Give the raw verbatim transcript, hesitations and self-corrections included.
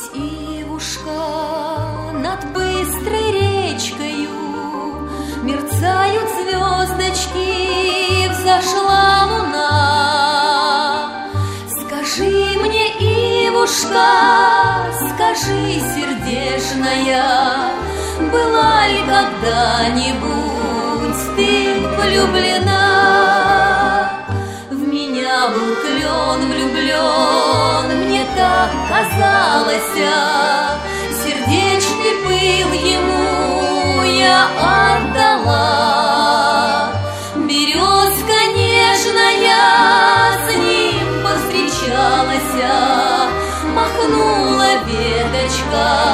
Ивушка, над быстрой речкою мерцают звездочки, взошла луна. Скажи мне, Ивушка, скажи, сердечная, была ли когда-нибудь ты влюблена? В меня был клен влюблен, мне так казалось, сердечный пыл ему я отдала. Березка нежная с ним повстречалась, махнула веточка,